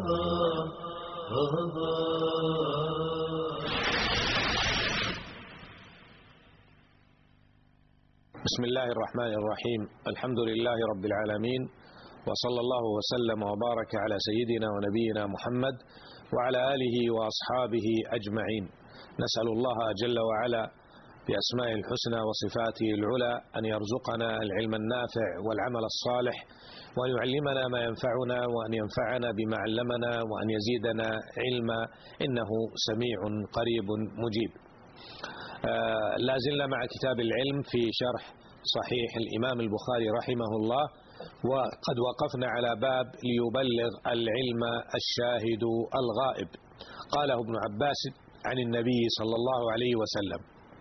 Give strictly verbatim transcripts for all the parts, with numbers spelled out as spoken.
بسم الله الرحمن الرحيم. الحمد لله رب العالمين، وصلى الله وسلم وبارك على سيدنا ونبينا محمد وعلى آله وأصحابه أجمعين. نسأل الله جل وعلا بأسماء الحسنى وصفاته العلى أن يرزقنا العلم النافع والعمل الصالح، وأن يعلمنا ما ينفعنا، وأن ينفعنا بما علمنا، وأن يزيدنا علما، إنه سميع قريب مجيب. آه لا زلنا مع كتاب العلم في شرح صحيح الإمام البخاري رحمه الله، وقد وقفنا على باب ليبلغ العلم الشاهد الغائب. قاله ابن عباس عن النبي صلى الله عليه وسلم.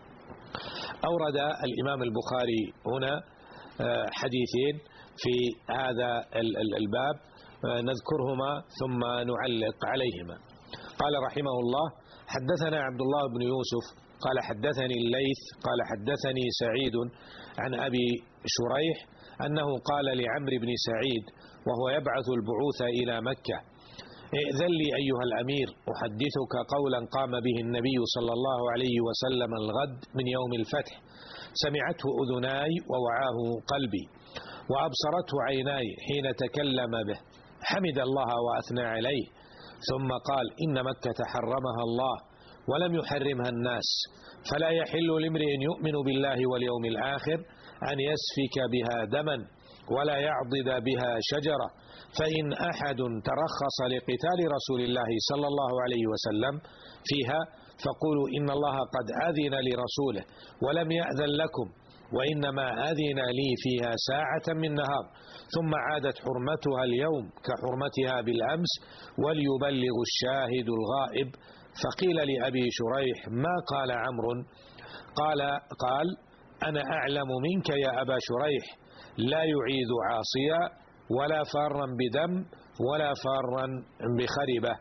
أورد الإمام البخاري هنا حديثين في هذا الباب نذكرهما ثم نعلق عليهما. قال رحمه الله: حدثنا عبد الله بن يوسف قال حدثني الليث قال حدثني سعيد عن أبي شريح أنه قال لعمرو بن سعيد وهو يبعث البعوث إلى مكة: ائذن لي أيها الأمير أحدثك قولا قام به النبي صلى الله عليه وسلم الغد من يوم الفتح، سمعته أذناي ووعاه قلبي وأبصرته عيناي حين تكلم به، حمد الله وأثنى عليه، ثم قال: إن مكة حرمها الله ولم يحرمها الناس، فلا يحل لامرئ يؤمن بالله واليوم الآخر أن يسفك بها دما ولا يعضد بها شجرة، فإن أحد ترخص لقتال رسول الله صلى الله عليه وسلم فيها فقولوا إن الله قد أذن لرسوله ولم يأذن لكم، وإنما أذن لي فيها ساعة من نهار، ثم عادت حرمتها اليوم كحرمتها بالأمس، وليبلغ الشاهد الغائب. فقيل لأبي شريح: ما قال عمرو؟ قال قال أنا أعلم منك يا أبا شريح، لا يعيذ عاصيا ولا فارا بدم ولا فارا بخربة.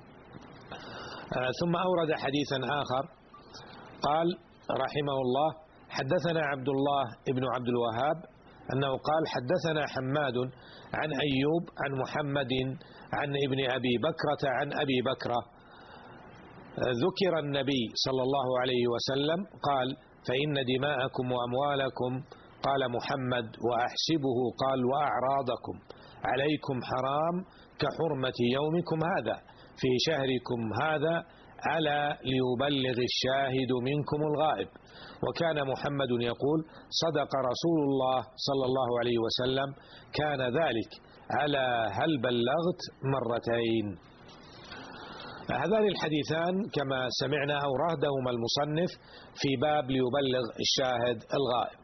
آه ثم أورد حديثا آخر قال رحمه الله: حدثنا عبد الله ابن عبد الوهاب أنه قال حدثنا حماد عن أيوب عن محمد عن ابن أبي بكرة عن أبي بكرة ذكر النبي صلى الله عليه وسلم قال: فإن دماءكم وأموالكم، قال محمد وأحسبه قال: وأعراضكم عليكم حرام كحرمة يومكم هذا في شهركم هذا، ألا ليبلغ الشاهد منكم الغائب. وكان محمد يقول: صدق رسول الله صلى الله عليه وسلم، كان ذلك، ألا هل بلغت مرتين. هذان الحديثان كما سمعنا أوردهما المصنف في باب ليبلغ الشاهد الغائب.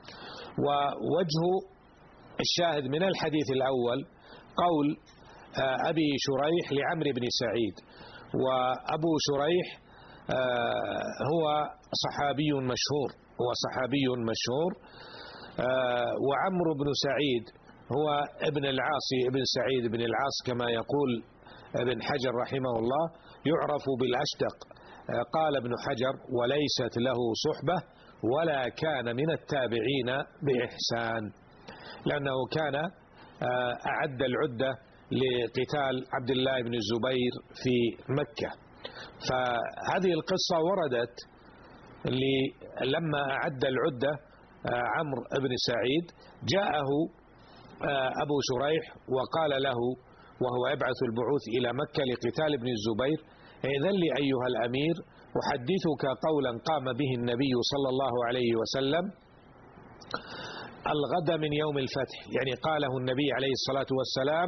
ووجه الشاهد من الحديث الأول قول أبي شريح لعمرو بن سعيد، وأبو شريح هو صحابي مشهور هو صحابي مشهور وعمرو بن سعيد هو ابن العاص ابن سعيد بن العاص كما يقول ابن حجر رحمه الله، يعرف بالأشدق. قال ابن حجر: وليست له صحبة ولا كان من التابعين بإحسان، لأنه كان أعد العدة لقتال عبد الله بن الزبير في مكة. فهذه القصة وردت لما أعد العدة عمرو بن سعيد، جاءه أبو شريح وقال له وهو يبعث البعوث إلى مكة لقتال ابن الزبير: ائذن لي أيها الأمير أحدثك قولا قام به النبي صلى الله عليه وسلم الغد من يوم الفتح، يعني قاله النبي عليه الصلاة والسلام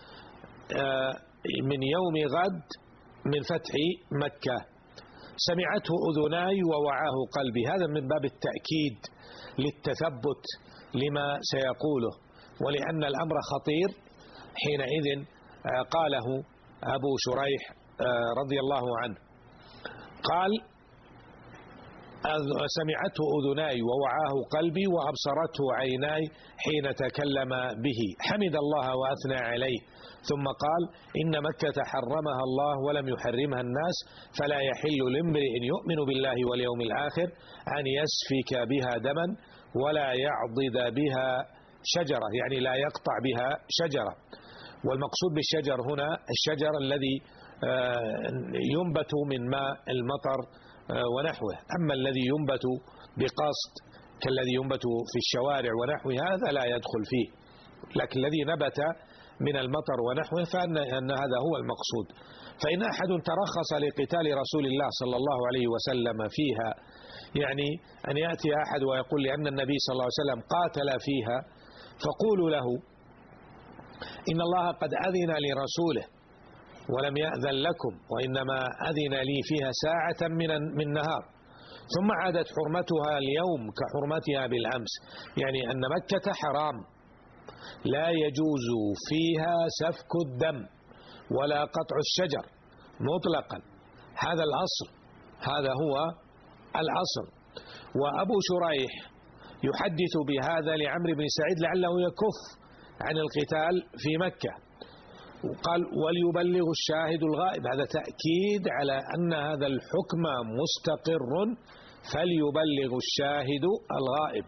من يوم غد من فتح مكة، سمعته أذناي ووعاه قلبي. هذا من باب التأكيد للتثبت لما سيقوله، ولأن الأمر خطير حينئذ قاله أبو شريح رضي الله عنه. قال: سمعته أذناي ووعاه قلبي وأبصرته عيناي حين تكلم به، حمد الله وأثنى عليه، ثم قال: إن مكة حرمها الله ولم يحرمها الناس، فلا يحل لامرئ يؤمن بالله واليوم الآخر أن يسفك بها دما ولا يعضد بها شجرة، يعني لا يقطع بها شجرة. والمقصود بالشجر هنا الشجر الذي ينبت من ماء المطر ونحوه. أما الذي ينبت بقصد كالذي ينبت في الشوارع ونحوه هذا لا يدخل فيه، لكن الذي نبت من المطر ونحوه فإن أن هذا هو المقصود. فإن أحد ترخص لقتال رسول الله صلى الله عليه وسلم فيها، يعني أن يأتي أحد ويقول لأن النبي صلى الله عليه وسلم قاتل فيها، فقولوا له إن الله قد أذن لرسوله ولم يأذن لكم، وإنما أذن لي فيها ساعة من من نهار، ثم عادت حرمتها اليوم كحرمتها بالأمس. يعني أن مكة حرام لا يجوز فيها سفك الدم ولا قطع الشجر مطلقا، هذا الأصل، هذا هو الأصل. وأبو شريح يحدث بهذا لعمرو بن سعيد لعله يكف عن القتال في مكة، وقال وليبلغ الشاهد الغائب، هذا تأكيد على أن هذا الحكم مستقر، فليبلغ الشاهد الغائب.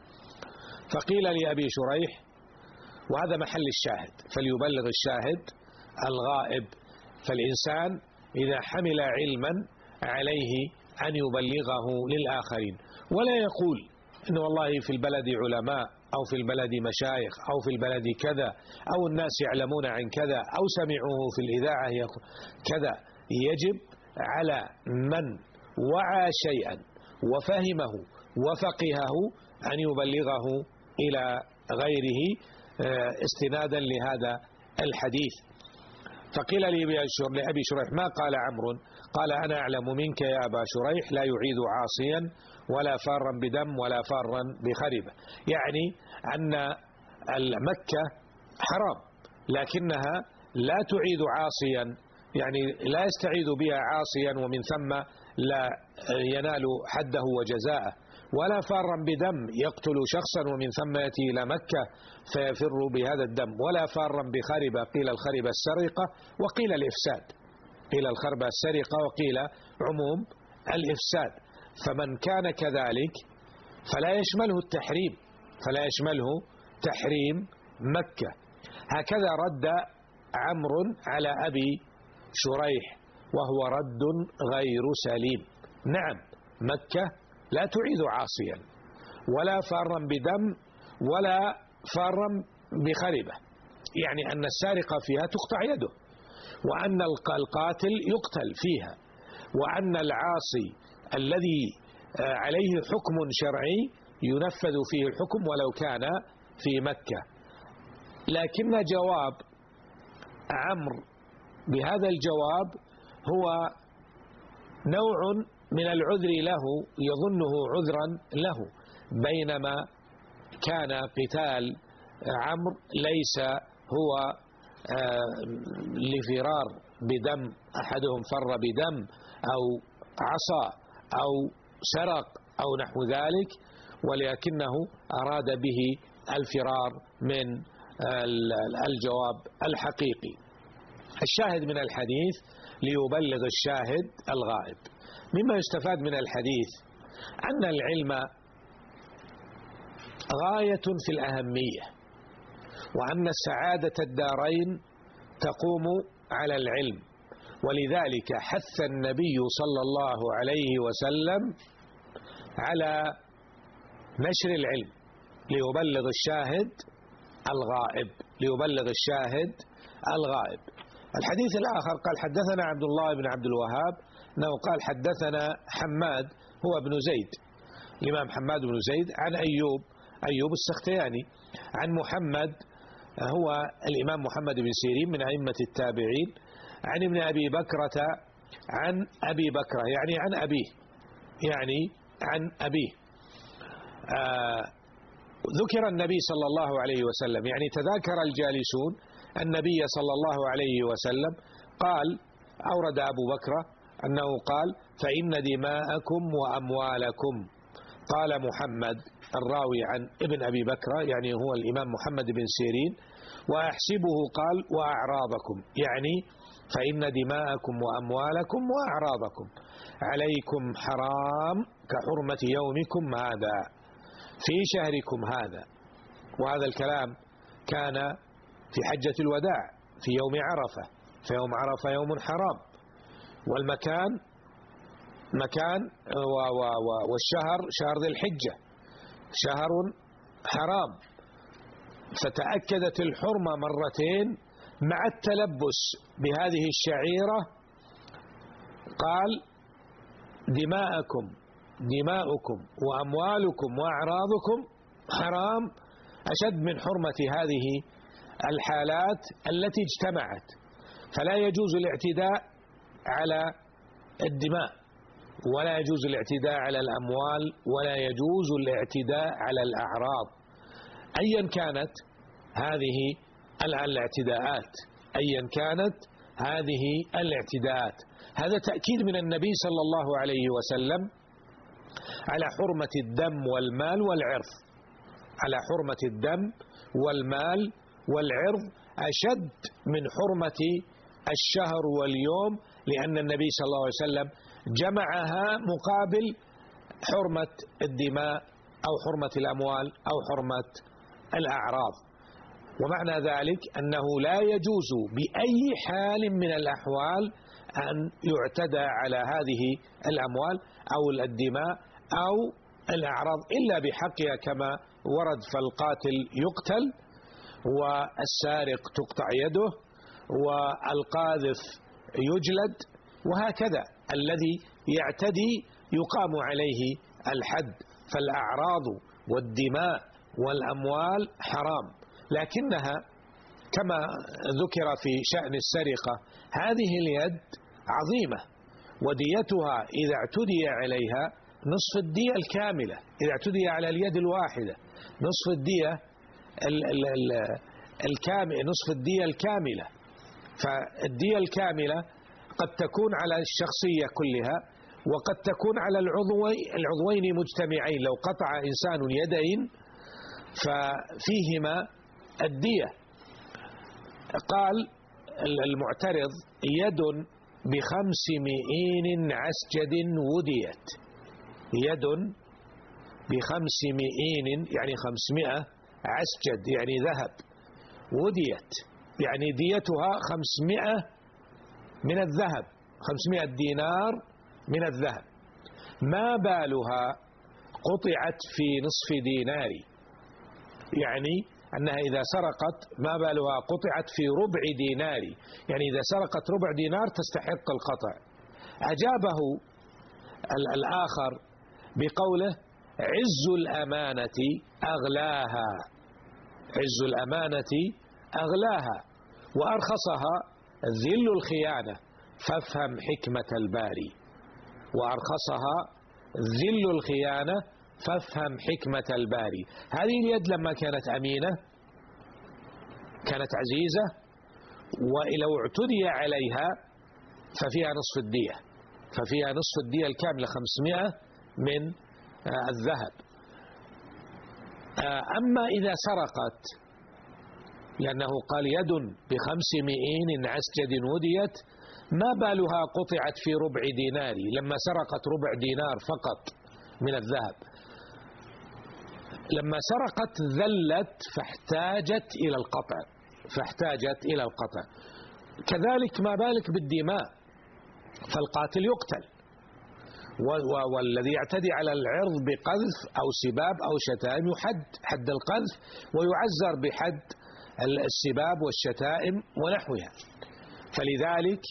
فقيل لأبي شريح، وهذا محل الشاهد، فليبلغ الشاهد الغائب. فالإنسان إذا حمل علما عليه أن يبلغه للآخرين، ولا يقول إن والله في البلد علماء أو في البلد مشايخ أو في البلد كذا أو الناس يعلمون عن كذا أو سمعوه في الإذاعة كذا. يجب على من وعى شيئا وفهمه وفقهه أن يبلغه إلى غيره استنادا لهذا الحديث. فقيل لأبي شريح ما قال عمرو؟ قال أنا أعلم منك يا أبا شريح لا يعيد عاصيا ولا فارا بدم ولا فارا بخربة، يعني أن مكة حرام لكنها لا تعيد عاصيا، يعني لا يستعيد بها عاصيا ومن ثم لا ينال حده وجزاءه، ولا فارا بدم يقتل شخصا ومن ثم يأتي إلى مكة فيفر بهذا الدم، ولا فارا بخربة، قيل الخربة السرقة وقيل الإفساد، قيل الخربة السرقة وقيل عموم الإفساد. فمن كان كذلك فلا يشمله التحريم، فلا يشمله تحريم مكة. هكذا رد عمرو على أبي شريح وهو رد غير سليم. نعم مكة لا تعيد عاصيا ولا فارا بدم ولا فارا بخربة، يعني أن السارق فيها تقطع يده، وأن القاتل يقتل فيها، وأن العاصي الذي عليه حكم شرعي ينفذ فيه الحكم ولو كان في مكة. لكن جواب عمرو بهذا الجواب هو نوع من العذر له، يظنه عذرا له، بينما كان قتال عمرو ليس هو لفرار بدم، أحدهم فر بدم أو عصى أو سرق أو نحو ذلك، ولكنه أراد به الفرار من الجواب الحقيقي. الشاهد من الحديث ليبلغ الشاهد الغائب. مما يستفاد من الحديث أن العلم غاية في الأهمية، وأن سعادة الدارين تقوم على العلم، ولذلك حث النبي صلى الله عليه وسلم على نشر العلم ليبلغ الشاهد الغائب، ليبلغ الشاهد الغائب. الحديث الآخر قال حدثنا عبد الله بن عبد الوهاب أنه قال حدثنا حماد هو ابن زيد، الإمام حماد بن زيد، عن أيوب أيوب السختياني، عن محمد هو الإمام محمد بن سيرين من أئمة التابعين، عن ابن أبي بكرة عن أبي بكرة، يعني عن أبيه، يعني عن أبيه. آه ذكر النبي صلى الله عليه وسلم، يعني تذاكر الجالسون النبي صلى الله عليه وسلم قال، أورد أبو بكرة أنه قال فإن دماءكم وأموالكم. قال محمد الراوي عن ابن أبي بكرة، يعني هو الإمام محمد بن سيرين، وأحسبه قال وأعراضكم، يعني فإن دماءكم وأموالكم وأعراضكم عليكم حرام كحرمة يومكم هذا في شهركم هذا. وهذا الكلام كان في حجة الوداع في يوم عرفة، فيوم عرفة يوم حرام، والمكان مكان والشهر شهر ذي الحجة شهر حرام، فتأكدت الحرمة مرتين مع التلبس بهذه الشعيرة. قال دماءكم دماؤكم وأموالكم وأعراضكم حرام أشد من حرمة هذه الحالات التي اجتمعت، فلا يجوز الاعتداء على الدماء، ولا يجوز الاعتداء على الأموال، ولا يجوز الاعتداء على الأعراض أيا كانت هذه الاعتداءات أيا كانت هذه الاعتداءات. هذا تأكيد من النبي صلى الله عليه وسلم على حرمة الدم والمال والعرض، على حرمة الدم والمال والعرض أشد من حرمة الشهر واليوم، لأن النبي صلى الله عليه وسلم جمعها مقابل حرمة الدماء أو حرمة الأموال أو حرمة الأعراض. ومعنى ذلك أنه لا يجوز بأي حال من الأحوال أن يعتدى على هذه الأموال أو الدماء أو الأعراض إلا بحقها كما ورد، فالقاتل يقتل والسارق تقطع يده والقاذف يجلد، وهكذا الذي يعتدي يقام عليه الحد. فالأعراض والدماء والأموال حرام، لكنها كما ذكر في شأن السرقة هذه اليد عظيمة، وديتها إذا اعتدي عليها نصف الدية الكاملة، إذا اعتدي على اليد الواحدة نصف الدية الكاملة نصف الدية الكاملة. فالدية الكاملة قد تكون على الشخصية كلها، وقد تكون على العضوين مجتمعين. لو قطع إنسان يدين ففيهما الدية. قال المعترض يد بخمس مئين عسجد وديت، يد بخمس مئين يعني خمسمائة عسجد يعني ذهب، وديت يعني ديتها خمسمائة من الذهب، خمسمائة دينار من الذهب. ما بالها قطعت في نصف دينار، يعني أنها إذا سرقت ما بالها قطعت في ربع دينار، يعني إذا سرقت ربع دينار تستحق القطع. أجابه الآخر بقوله عز الأمانة أغلاها، عز الأمانة أغلاها، وأرخصها ذل الخيانة فافهم حكمة الباري، وأرخصها ذل الخيانة فافهم حكمة الباري. هذه اليد لما كانت أمينة كانت عزيزة، ولو اعتدي عليها ففيها نصف الدية، ففيها نصف الدية الكاملة خمسمائة من الذهب. أما إذا سرقت، لأنه قال يد بخمسمائين عسجد وديت، ما بالها قطعت في ربع دينار، لما سرقت ربع دينار فقط من الذهب. لما سرقت ذلت فاحتاجت إلى القطع، فاحتاجت إلى القطع. كذلك ما بالك بالدماء، فالقاتل يقتل، والذي يعتدي على العرض بقذف أو سباب أو شتائم يحد حد القذف، ويعزر بحد السباب والشتائم ونحوها. فلذلك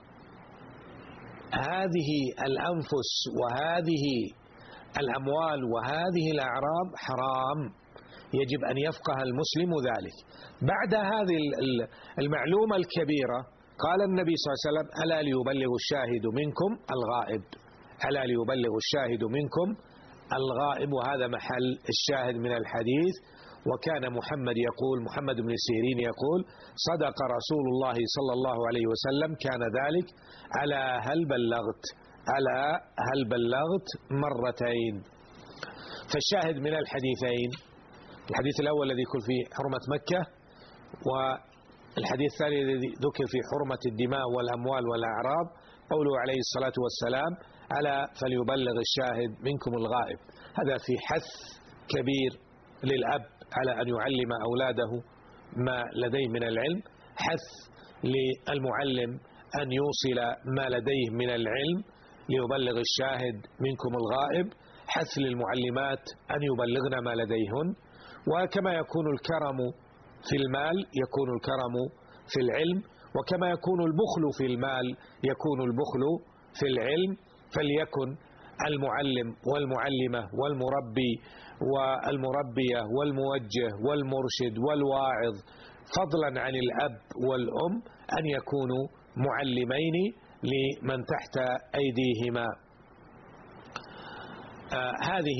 هذه الأنفس وهذه الأموال وهذه الأعراض حرام، يجب أن يفقه المسلم ذلك. بعد هذه المعلومة الكبيرة قال النبي صلى الله عليه وسلم ألا ليبلغ الشاهد منكم الغائب، ألا ليبلغ الشاهد منكم الغائب، وهذا محل الشاهد من الحديث. وكان محمد يقول، محمد بن سيرين يقول صدق رسول الله صلى الله عليه وسلم كان ذلك ألا هل بلغت، ألا هل بلغت مرتين. فالشاهد من الحديثين، الحديث الأول الذي يقول في حرمة مكة، والحديث الثاني الذي ذكر في حرمة الدماء والأموال والأعراض، قوله عليه الصلاة والسلام ألا فليبلغ الشاهد منكم الغائب. هذا في حث كبير للأب على أن يعلم أولاده ما لديه من العلم، حث للمعلم أن يوصل ما لديه من العلم ليبلغ الشاهد منكم الغائب، حث للمعلمات أن يبلغن ما لديهن. وكما يكون الكرم في المال يكون الكرم في العلم، وكما يكون البخل في المال يكون البخل في العلم. فليكن المعلم والمعلمة والمربي والمربية والموجه والمرشد والواعظ فضلا عن الأب والأم أن يكونوا معلمين لمن تحت أيديهما. آه هذه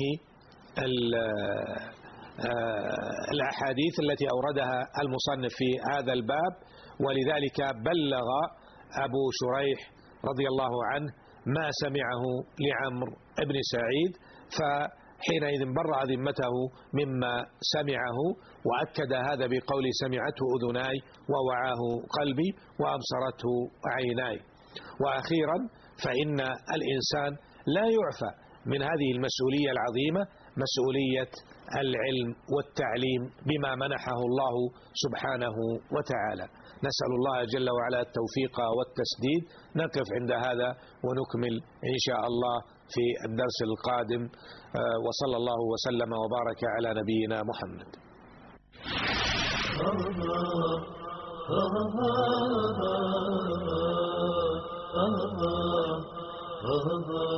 آه الأحاديث التي أوردها المصنف في هذا الباب، ولذلك بلغ أبو شريح رضي الله عنه ما سمعه لعمرو بن سعيد، فحينئذ برأ ذمته مما سمعه، وأكد هذا بقول سمعته أذناي ووعاه قلبي وأبصرته عيناي. وأخيرا فإن الإنسان لا يعفى من هذه المسؤولية العظيمة، مسؤولية العلم والتعليم بما منحه الله سبحانه وتعالى. نسأل الله جل وعلا التوفيق والتسديد. نقف عند هذا ونكمل إن شاء الله في الدرس القادم، وصلى الله وسلم وبارك على نبينا محمد. Oh